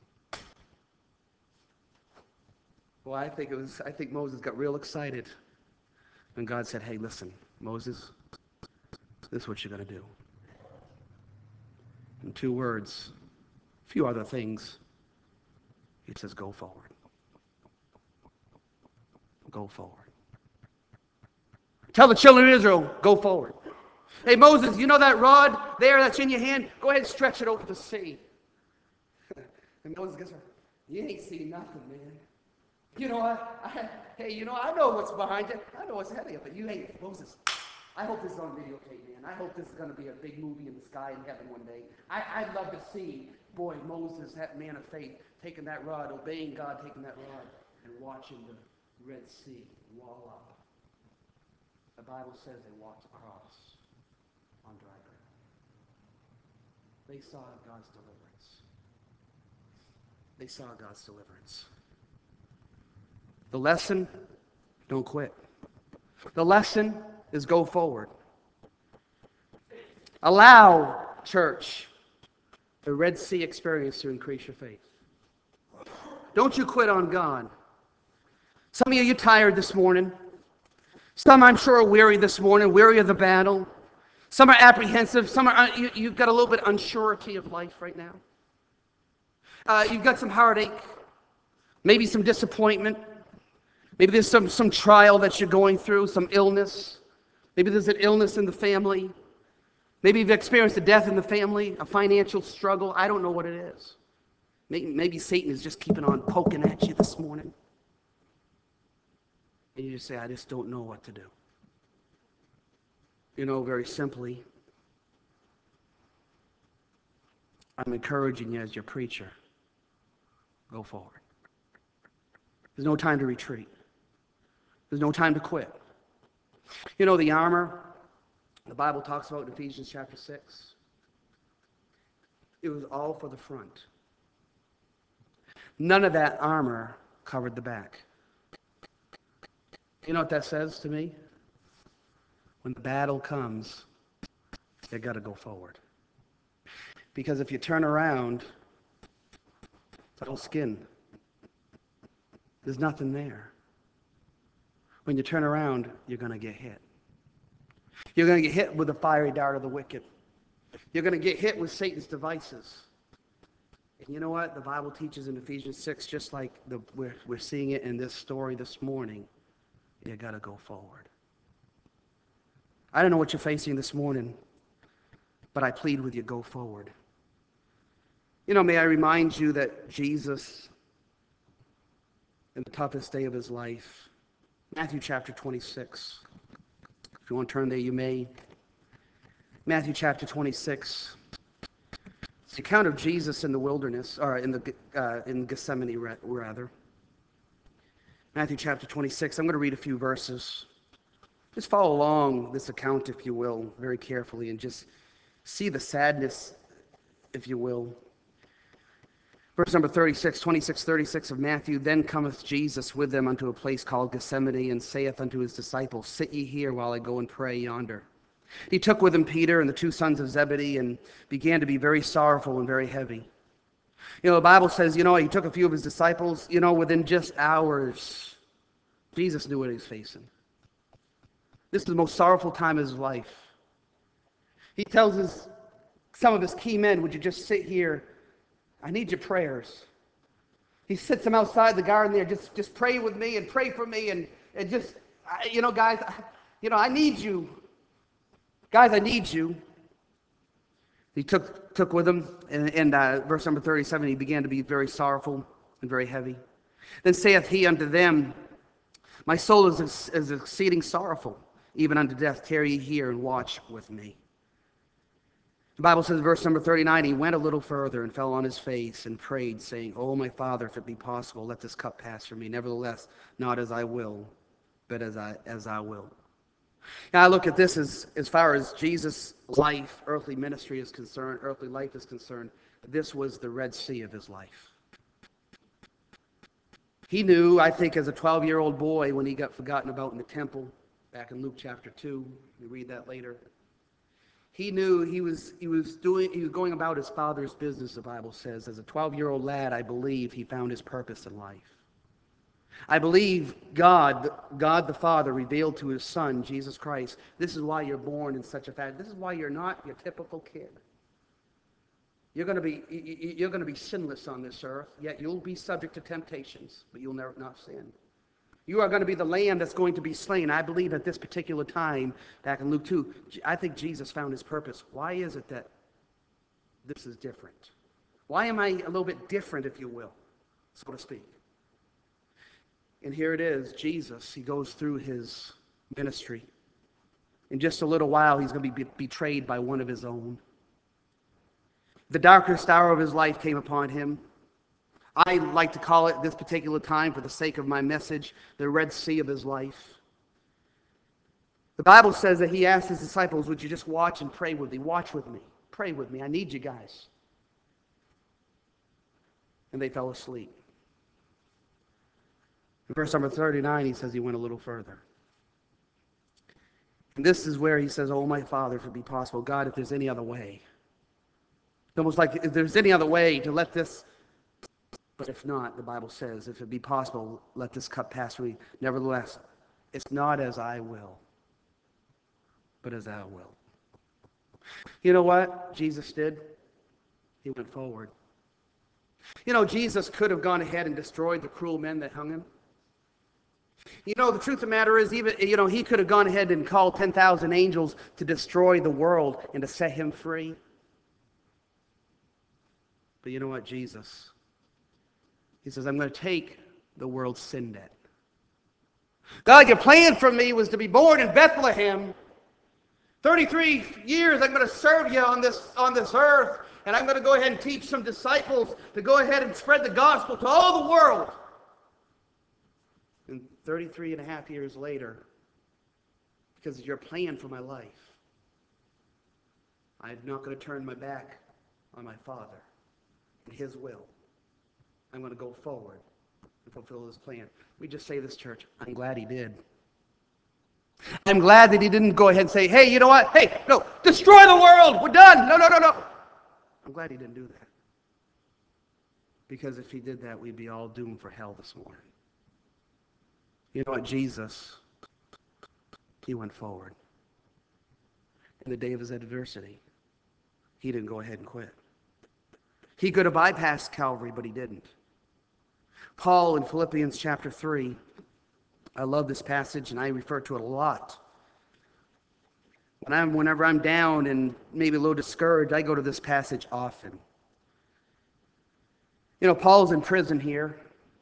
Well, I think it was, I think Moses got real excited. And God said, hey, listen, Moses, this is what you're going to do. In two words, a few other things. He says, go forward. Go forward. Tell the children of Israel, go forward. Hey, Moses, you know that rod there that's in your hand? Go ahead and stretch it over the sea. And Moses gets her, you ain't seen nothing, man. You know, I, I, hey, you know, I know what's behind you. I know what's ahead of you. But you, hey, Moses, I hope this is on videotape, man. I hope this is going to be a big movie in the sky in heaven one day. I, I'd love to see, boy, Moses, that man of faith, taking that rod, obeying God, taking that rod, and watching the Red Sea wall up. The Bible says they walked across on dry ground. They saw God's deliverance. They saw God's deliverance. The lesson, don't quit. The lesson is go forward. Allow, church, the Red Sea experience to increase your faith. Don't you quit on God. Some of you, you're tired this morning. Some, I'm sure, are weary this morning, weary of the battle. Some are apprehensive. Some are, you, you've got a little bit of unsurety of life right now. Uh, you've got some heartache, maybe some disappointment. Maybe there's some, some trial that you're going through, some illness. Maybe there's an illness in the family. Maybe you've experienced a death in the family, a financial struggle. I don't know what it is. Maybe, maybe Satan is just keeping on poking at you this morning. And you just say, I just don't know what to do. You know, very simply, I'm encouraging you as your preacher, go forward. There's no time to retreat. There's no time to quit. You know, the armor the Bible talks about in Ephesians chapter six, it was all for the front. None of that armor covered the back. You know what that says to me? When the battle comes, you got to go forward. Because if you turn around, it's all skin. There's nothing there. When you turn around, you're going to get hit. You're going to get hit with the fiery dart of the wicked. You're going to get hit with Satan's devices. And you know what? The Bible teaches in Ephesians six, just like the, we're, we're seeing it in this story this morning, you got to go forward. I don't know what you're facing this morning, but I plead with you, go forward. You know, may I remind you that Jesus, in the toughest day of his life, Matthew chapter twenty-six. If you want to turn there, you may. Matthew chapter twenty-six. It's the account of Jesus in the wilderness, or in the uh, in Gethsemane, rather. Matthew chapter twenty-six. I'm going to read a few verses. Just follow along this account, if you will, very carefully, and just see the sadness, if you will. Verse number thirty-six, twenty-six, thirty-six of Matthew. Then cometh Jesus with them unto a place called Gethsemane, and saith unto his disciples, Sit ye here while I go and pray yonder. He took with him Peter and the two sons of Zebedee, and began to be very sorrowful and very heavy. You know, the Bible says, you know, he took a few of his disciples, you know, within just hours, Jesus knew what he was facing. This is the most sorrowful time of his life. He tells his, some of his key men, would you just sit here? I need your prayers. He sits them outside the garden there, just, just pray with me and pray for me, and, and just, you know, guys, you know, I need you. Guys, I need you. He took, took with him, and, and uh, verse number thirty-seven, he began to be very sorrowful and very heavy. Then saith he unto them, My soul is, is exceeding sorrowful, even unto death. Tarry ye here and watch with me. The Bible says, verse number thirty-nine, he went a little further and fell on his face and prayed, saying, Oh, my Father, if it be possible, let this cup pass from me. Nevertheless, not as I will, but as I as I will. Now I look at this as, as far as Jesus' life, earthly ministry is concerned, earthly life is concerned, this was the Red Sea of his life. He knew, I think, as a twelve-year-old boy, when he got forgotten about in the temple, back in Luke chapter two, we read that later. He knew he was he was doing he was going about his father's business, the Bible says. As a twelve-year-old lad, I believe he found his purpose in life. I believe God, God the Father revealed to his Son, Jesus Christ, this is why you're born in such a fashion. This is why you're not your typical kid. You're going to be you're going to be sinless on this earth, yet you'll be subject to temptations, but you'll never not sin. You are going to be the lamb that's going to be slain. I believe at this particular time, back in Luke two, I think Jesus found his purpose. Why is it that this is different? Why am I a little bit different, if you will, so to speak? And here it is, Jesus. He goes through his ministry. In just a little while, he's going to be betrayed by one of his own. The darkest hour of his life came upon him. I like to call it this particular time, for the sake of my message, the Red Sea of his life. The Bible says that he asked his disciples, would you just watch and pray with me? Watch with me. Pray with me. I need you guys. And they fell asleep. In verse number thirty-nine, he says he went a little further. And this is where he says, oh, my Father, if it be possible, God, if there's any other way. It's almost like if there's any other way to let this, but if not, the Bible says, if it be possible, let this cup pass from me. Nevertheless, it's not as I will, but as thou wilt. You know what Jesus did? He went forward. You know, Jesus could have gone ahead and destroyed the cruel men that hung him. You know, the truth of the matter is, even, you know, he could have gone ahead and called ten thousand angels to destroy the world and to set him free. But you know what, Jesus? He says, I'm going to take the world's sin debt. God, your plan for me was to be born in Bethlehem. thirty-three years I'm going to serve you on this, on this earth. And I'm going to go ahead and teach some disciples to go ahead and spread the gospel to all the world. And thirty-three and a half years later, because of your plan for my life, I'm not going to turn my back on my Father and his will. I'm going to go forward and fulfill his plan. We just say this, church, I'm glad he did. I'm glad that he didn't go ahead and say, hey, you know what? Hey, no, destroy the world. We're done. No, no, no, no. I'm glad he didn't do that. Because if he did that, we'd be all doomed for hell this morning. You know what? Jesus, he went forward. In the day of his adversity, he didn't go ahead and quit. He could have bypassed Calvary, but he didn't. Paul in Philippians chapter three, I love this passage and I refer to it a lot. When I'm, whenever I'm down and maybe a little discouraged, I go to this passage often. You know, Paul's in prison here.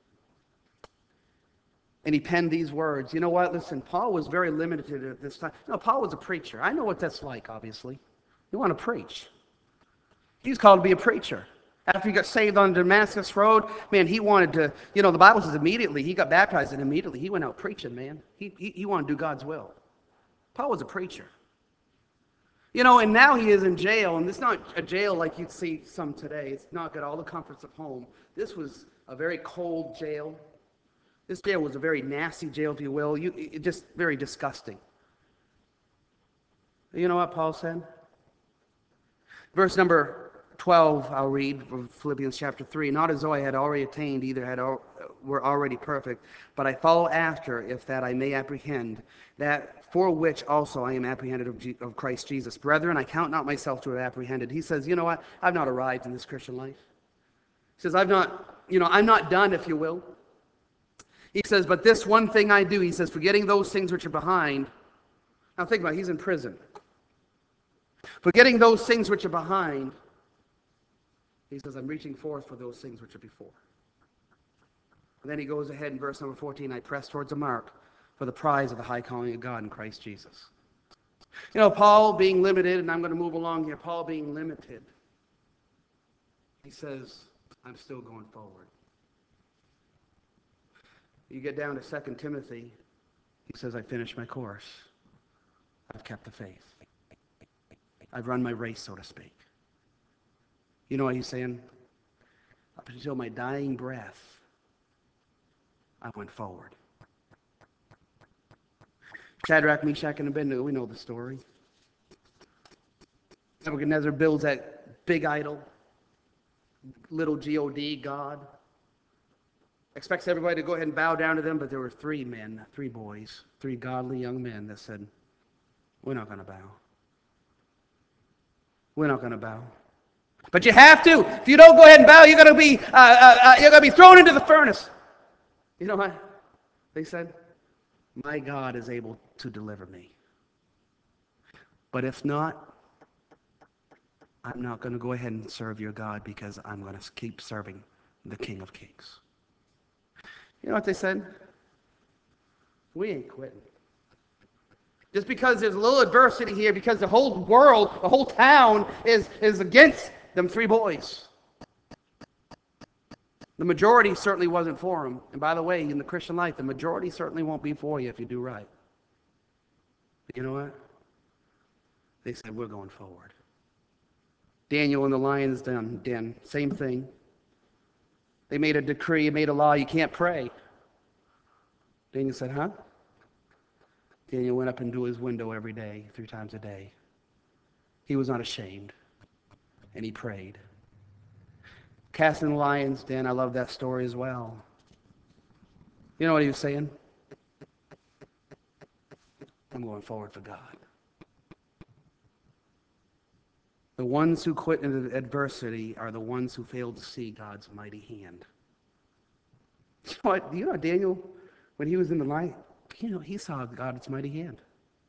And he penned these words. You know what? Listen, Paul was very limited at this time. No, Paul was a preacher. I know what that's like, obviously. You want to preach. He's called to be a preacher. After he got saved on Damascus Road, man, he wanted to, you know, the Bible says immediately, he got baptized and immediately he went out preaching, man. He, he, he wanted to do God's will. Paul was a preacher. You know, and now he is in jail, and it's not a jail like you'd see some today. It's not got all the comforts of home. This was a very cold jail. This jail was a very nasty jail, if you will. You, it, just very disgusting. You know what Paul said? Verse number twelve, I'll read from Philippians chapter three. Not as though I had already attained, either had al- were already perfect, but I follow after, if that I may apprehend, that for which also I am apprehended of, G- of Christ Jesus. Brethren, I count not myself to have apprehended. He says, you know what? I've not arrived in this Christian life. He says, I've not, you know, I'm not done, if you will. He says, but this one thing I do, he says, forgetting those things which are behind. Now think about it, he's in prison. Forgetting those things which are behind, he says, I'm reaching forth for those things which are before. And then he goes ahead in verse number fourteen, I press towards the mark for the prize of the high calling of God in Christ Jesus. You know, Paul being limited, and I'm going to move along here, Paul being limited, he says, I'm still going forward. You get down to Second Timothy, he says, I finished my course. I've kept the faith. I've run my race, so to speak. You know what he's saying? Up until my dying breath, I went forward. Shadrach, Meshach, and Abednego, we know the story. Nebuchadnezzar builds that big idol, little G O D, God. Expects everybody to go ahead and bow down to them, but there were three men, three boys, three godly young men that said, we're not going to bow. We're not going to bow. But you have to. If you don't go ahead and bow, you're going to be uh, uh, uh, you're going to be thrown into the furnace. You know what they said? My God is able to deliver me. But if not, I'm not going to go ahead and serve your God because I'm going to keep serving the King of Kings. You know what they said? We ain't quitting. Just because there's a little adversity here, because the whole world, the whole town is, is against them three boys. The majority certainly wasn't for them. And by the way, in the Christian life, the majority certainly won't be for you if you do right. But you know what? They said, we're going forward. Daniel in the lion's den, den, same thing. They made a decree, made a law, you can't pray. Daniel said, huh? Daniel went up into his window every day, three times a day. He was not ashamed, and he prayed. Cast in the lion's den, I love that story as well. You know what he was saying? I'm going forward for God. The ones who quit in adversity are the ones who fail to see God's mighty hand. You know what? You know Daniel, when he was in the light, you know, he saw God's mighty hand.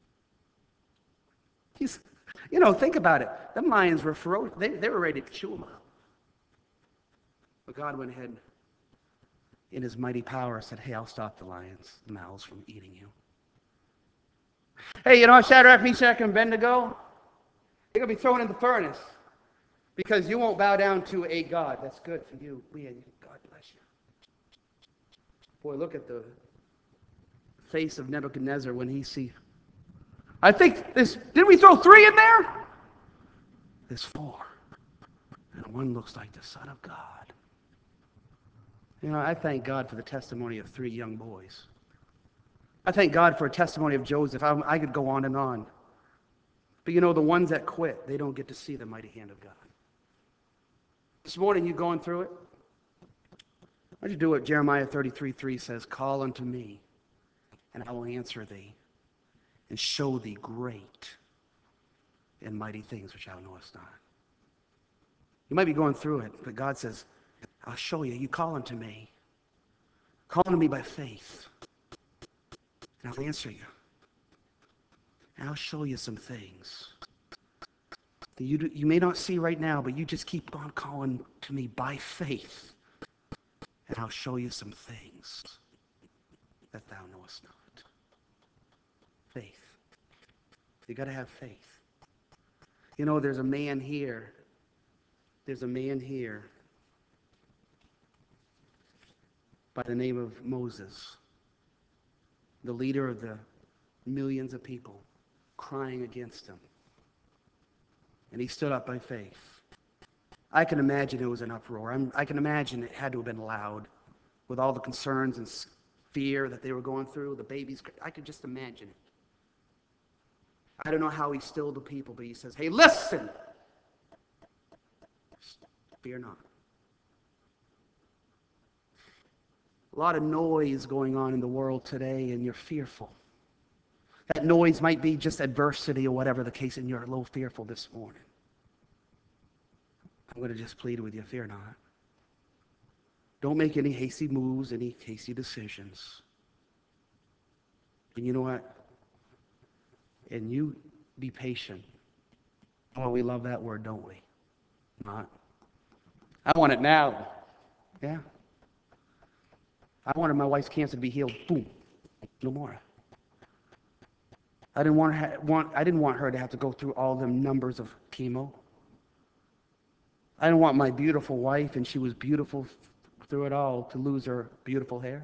He's, you know, think about it. Them lions were ferocious. They, they were ready to chew him out. But God went ahead in his mighty power said, hey, I'll stop the lions' mouths from eating you. Hey, you know, Shadrach, Meshach, and Abednego, they're going to be thrown in the furnace because you won't bow down to a God. That's good for you. God bless you. Boy, look at the face of Nebuchadnezzar when he sees. I think this, didn't we throw three in there? There's four. And one looks like the Son of God. You know, I thank God for the testimony of three young boys. I thank God for a testimony of Joseph. I, I could go on and on. But you know, the ones that quit, they don't get to see the mighty hand of God. This morning, you going through it? Why don't you do what Jeremiah thirty-three three says, call unto me, and I will answer thee, and show thee great and mighty things which thou knowest not. You might be going through it, but God says, I'll show you. You call unto me. Call unto me by faith, and I'll answer you. And I'll show you some things that you, do, you may not see right now, but you just keep on calling to me by faith, and I'll show you some things that thou knowest not. Faith. You got to have faith. You know, there's a man here. There's a man here by the name of Moses, the leader of the millions of people crying against him. And he stood up by faith. I can imagine it was an uproar. I'm, I can imagine it had to have been loud with all the concerns and fear that they were going through, the babies. I could just imagine it. I don't know how he stilled the people, but he says, hey, listen! Fear not. A lot of noise going on in the world today, and you're fearful. That noise might be just adversity or whatever the case, and you're a little fearful this morning. I'm going to just plead with you, fear not. Don't make any hasty moves, any hasty decisions. And you know what? And you be patient. Oh, we love that word, don't we? Not. I want it now. Yeah. I wanted my wife's cancer to be healed. Boom. No more. I didn't want her, want, I didn't want her to have to go through all them numbers of chemo. I didn't want my beautiful wife, and she was beautiful through it all, to lose her beautiful hair.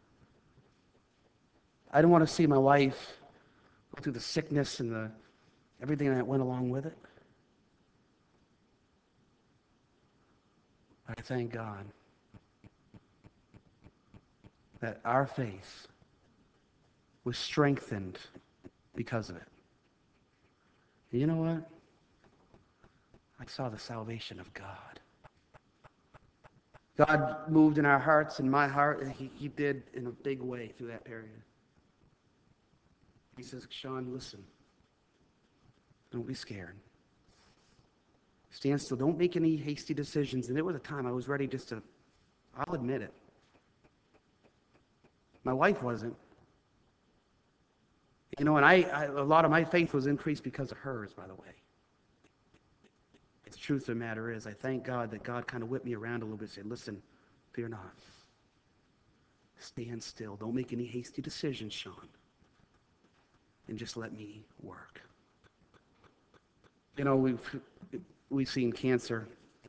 I didn't want to see my wife go through the sickness and the everything that went along with it. I thank God that our faith was strengthened because of it. And you know what? I saw the salvation of God. God moved in our hearts, in my heart, and he, he did in a big way through that period. He says, Sean, listen. Don't be scared. Stand still. Don't make any hasty decisions. And there was a time I was ready just to, I'll admit it. My wife wasn't. You know, and I, I a lot of my faith was increased because of hers, by the way. The truth of the matter is, I thank God that God kind of whipped me around a little bit and said, listen, fear not. stand still. Don't make any hasty decisions, Sean. And just let me work. You know, we've we've seen cancer.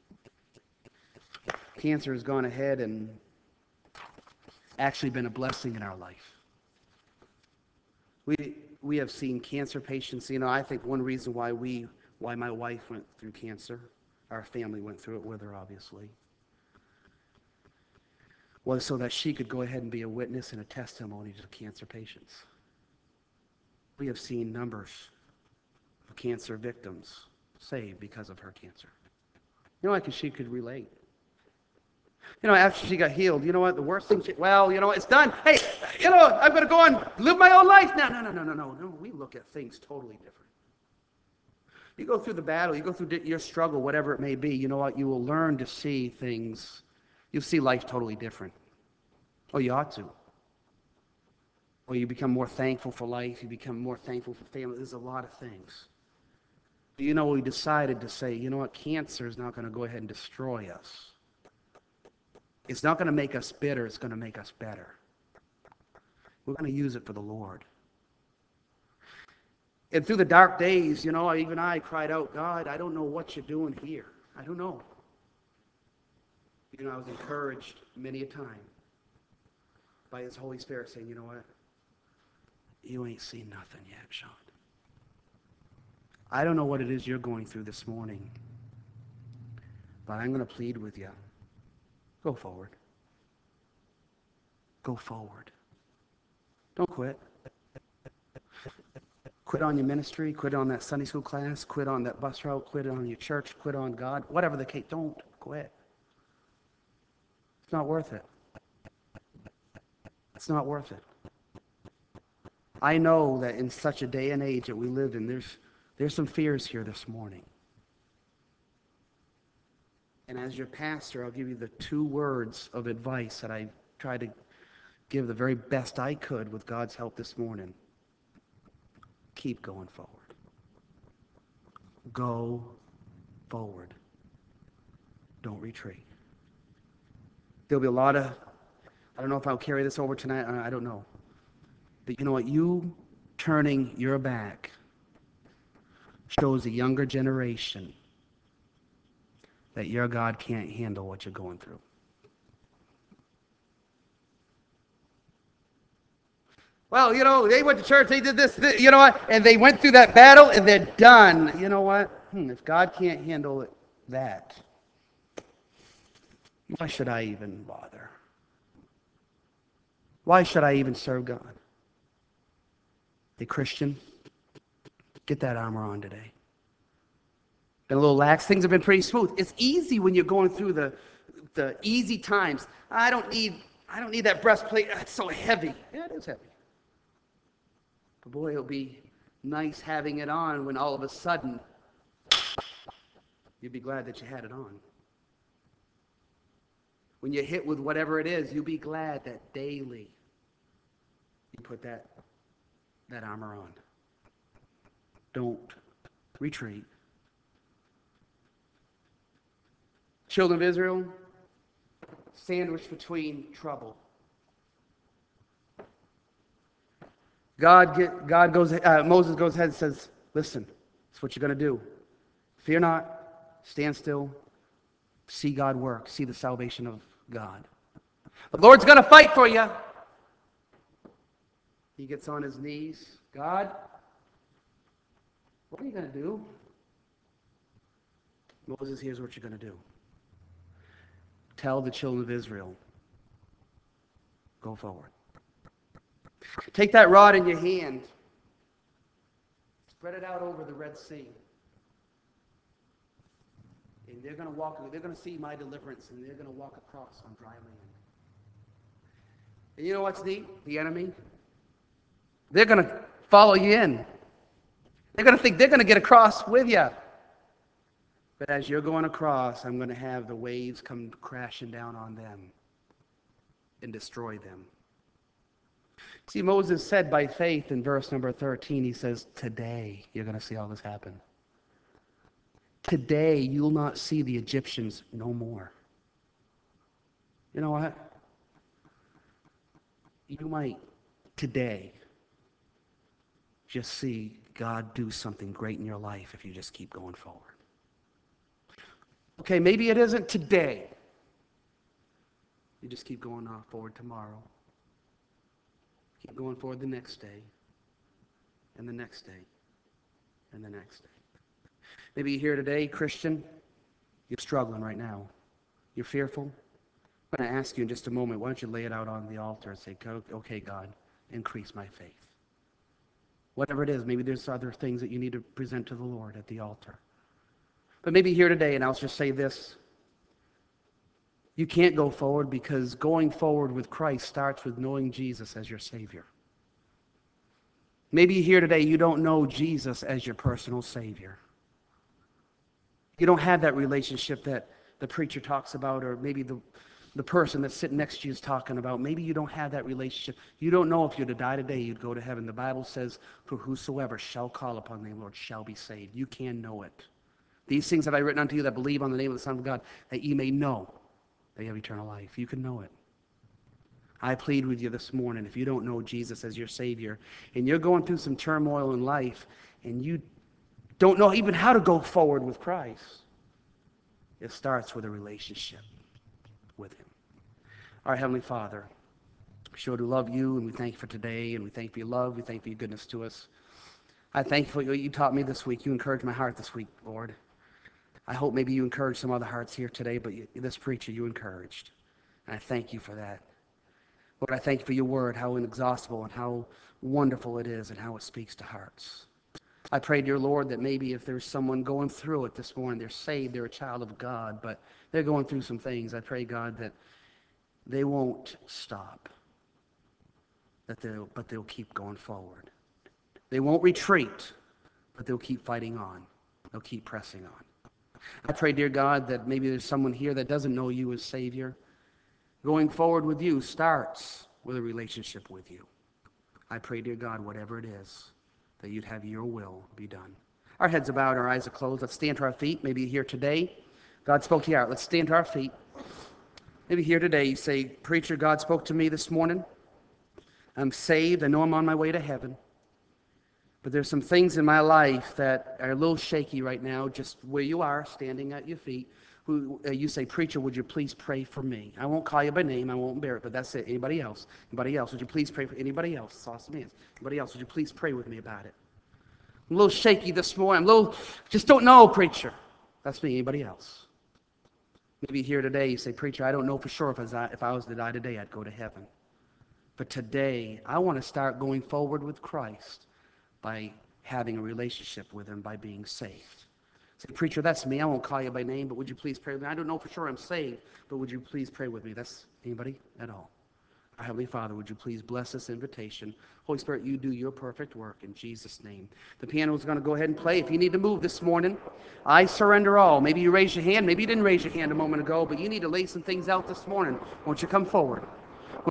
Cancer has gone ahead and actually been a blessing in our life. We we have seen cancer patients. You know, I think one reason why we why my wife went through cancer, our family went through it with her, obviously, was so that she could go ahead and be a witness and a testimony to cancer patients. We have seen numbers of cancer victims saved because of her cancer. You know, because she could relate. You know, after she got healed, you know what? The worst thing, she, well, you know, it's done. Hey, you know, I'm going to go on, live my own life. No, no, no, no, no, no, no. We look at things totally different. You go through the battle, you go through your struggle, whatever it may be, you know what? You will learn to see things. You'll see life totally different. Oh, you ought to. Or you become more thankful for life. You become more thankful for family. There's a lot of things. Do you know, we decided to say, you know what? Cancer is not going to go ahead and destroy us. It's not going to make us bitter. It's going to make us better. We're going to use it for the Lord. And through the dark days, you know, even I cried out, God, I don't know what you're doing here. I don't know. You know, I was encouraged many a time by His Holy Spirit saying, you know what? You ain't seen nothing yet, Sean. I don't know what it is you're going through this morning, but I'm going to plead with you. Go forward. Go forward. Don't quit. Quit on your ministry, quit on that Sunday school class, quit on that bus route, quit on your church, quit on God, whatever the case. Don't quit. It's not worth it. It's not worth it. I know that in such a day and age that we live in, there's there's some fears here this morning. And as your pastor, I'll give you the two words of advice that I tried to give the very best I could with God's help this morning. Keep going forward. Go forward. Don't retreat. There'll be a lot of, I don't know if I'll carry this over tonight, I don't know. But you know what? You turning your back shows a younger generation that your God can't handle what you're going through. Well, you know, they went to church, they did this, this, you know what? And they went through that battle and they're done. You know what? Hmm, if God can't handle it, that, why should I even bother? Why should I even serve God? Hey, Christian, get that armor on today. Been a little lax. Things have been pretty smooth. It's easy when you're going through the the easy times. I don't need I don't need that breastplate. It's so heavy. Yeah, it is heavy. But boy, it'll be nice having it on when all of a sudden you'll be glad that you had it on. When you're hit with whatever it is, you'll be glad that daily you put that that armor on. Don't retreat. Children of Israel, sandwiched between trouble. God, get, God goes. Uh, Moses goes ahead and says, "Listen, that's what you're going to do. Fear not. Stand still. See God work. See the salvation of God. The Lord's going to fight for you." He gets on his knees. God, what are you going to do? Moses, here's what you're going to do. Tell the children of Israel, go forward. Take that rod in your hand. Spread it out over the Red Sea. And they're going to walk, they're going to see my deliverance, and they're going to walk across on dry land. And you know what's neat? The enemy, they're going to follow you in. They're going to think they're going to get across with you. But as you're going across, I'm going to have the waves come crashing down on them and destroy them. See, Moses said by faith in verse number thirteen, he says, today you're going to see all this happen. Today you'll not see the Egyptians no more. You know what? you might today just see God do something great in your life if you just keep going forward. Okay, maybe it isn't today. You just keep going on forward tomorrow. Keep going forward the next day, and the next day, and the next day. Maybe you're here today, Christian, you're struggling right now. You're fearful. I'm going to ask you in just a moment, why don't you lay it out on the altar and say, okay, God, increase my faith. Whatever it is, maybe there's other things that you need to present to the Lord at the altar. But maybe here today, and I'll just say this, you can't go forward because going forward with Christ starts with knowing Jesus as your Savior. Maybe here today you don't know Jesus as your personal Savior. You don't have that relationship that the preacher talks about, or maybe the, the person that's sitting next to you is talking about. Maybe you don't have that relationship. You don't know if you're to die today, you'd go to heaven. The Bible says, for whosoever shall call upon the name of the Lord shall be saved. You can know it. These things have I written unto you that believe on the name of the Son of God, that ye may know that you have eternal life. You can know it. I plead with you this morning, if you don't know Jesus as your Savior, and you're going through some turmoil in life, and you don't know even how to go forward with Christ, it starts with a relationship with Him. Our Heavenly Father, we sure do love you, and we thank you for today, and we thank you for your love, we thank you for your goodness to us. I thank you for what you taught me this week. You encouraged my heart this week, Lord. I hope maybe you encouraged some other hearts here today, but you, this preacher you encouraged. And I thank you for that. Lord, I thank you for your word, how inexhaustible and how wonderful it is and how it speaks to hearts. I pray, dear Lord, that maybe if there's someone going through it this morning, they're saved, they're a child of God, but they're going through some things. I pray, God, that they won't stop, that they'll, but they'll keep going forward. They won't retreat, but they'll keep fighting on. They'll keep pressing on. I pray, dear God, that maybe there's someone here that doesn't know you as Savior. Going forward with you starts with a relationship with you. I pray, dear God, whatever it is, that you'd have your will be done. Our heads are bowed, our eyes are closed. Let's stand to our feet. Maybe you're here today. God spoke to your heart. Let's stand to our feet. Maybe here today you say, preacher, God spoke to me this morning. I'm saved. I know I'm on my way to heaven. But there's some things in my life that are a little shaky right now, just where you are, standing at your feet. Who uh, you say, preacher, would you please pray for me? I won't call you by name. I won't bear it, but that's it. Anybody else? Anybody else? Would you please pray for anybody else? That's awesome. Anybody else? Would you please pray with me about it? I'm a little shaky this morning. I'm a little, just don't know, preacher. That's me. Anybody else? Maybe here today you say, preacher, I don't know for sure if I was, if I was to die today, I'd go to heaven. But today, I want to start going forward with Christ by having a relationship with Him, by being saved. Say, preacher, that's me. I won't call you by name, but would you please pray with me? I don't know for sure I'm saved, but would you please pray with me? That's anybody at all. Our Heavenly Father, would you please bless this invitation? Holy Spirit, you do your perfect work in Jesus' name. The piano is going to go ahead and play. If you need to move this morning, I surrender all. Maybe you raised your hand. Maybe you didn't raise your hand a moment ago, but you need to lay some things out this morning. Won't you come forward?